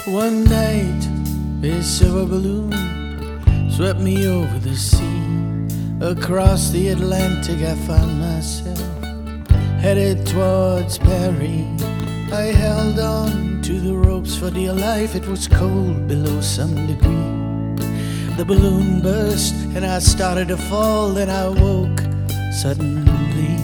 One night, a silver balloon swept me over the sea. Across the Atlantic I found myself headed towards Paris. I held on to the ropes for dear life. It was cold below some degree. The balloon burst and I started to fall. Then I woke suddenly.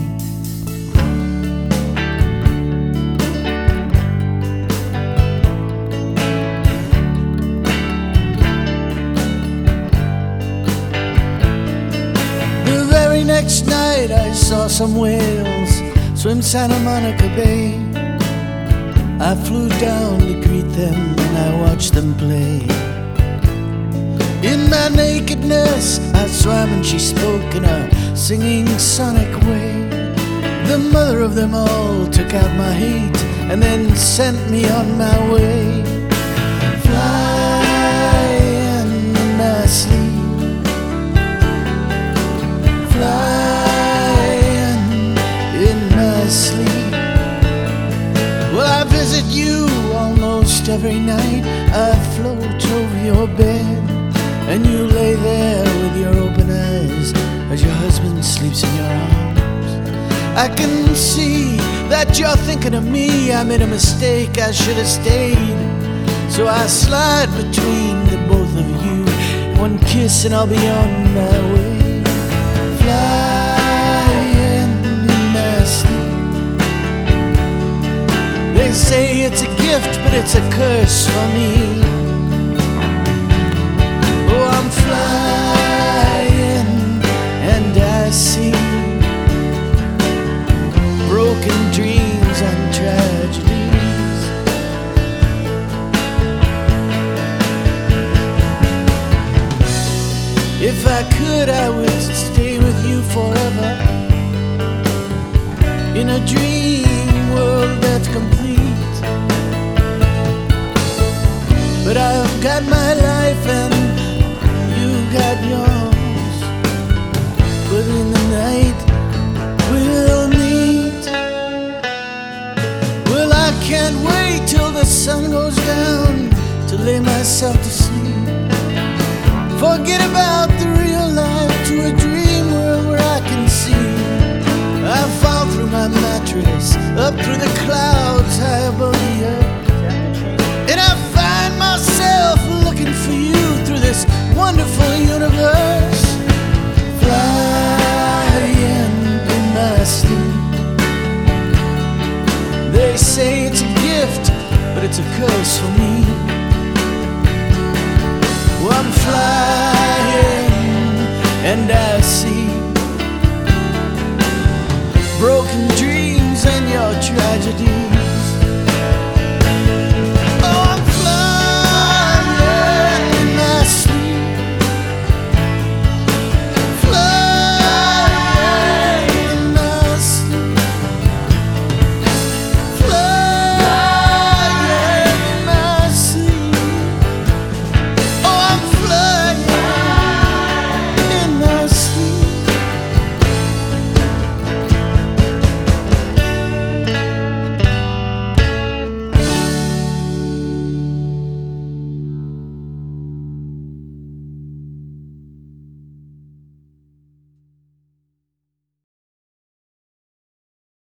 The very next night I saw some whales swim Santa Monica Bay. I flew down to greet them and I watched them play. In my nakedness I swam and she spoke in a singing sonic way. The mother of them all took out my hate and then sent me on my way. Flying in my sleep, flying in my sleep. Well, I visit you almost every night. I float over your bed and you lay there with your open eyes as your husband sleeps in your arms. I can see that you're thinking of me. I made a mistake, I should have stayed. So I slide between the both of you. One kiss and I'll be on my way. Flying in my sleep. They say it's a gift, but it's a curse for me. I'm flying and I see broken dreams and tragedies. If I could, I would stay with you forever in a dream world that's complete. But I've got my life and got yours, but in the night we'll meet. Well, I can't wait till the sun goes down to lay myself to sleep. Forget about the real life to a dream world where I can see. I fall through my mattress, up through the clouds high above the earth, and I find myself looking for you through this wonderful universe. Flying in my sleep. They say it's a gift, but it's a curse for me. Well, I'm flying and I see broken dreams and your tragedy.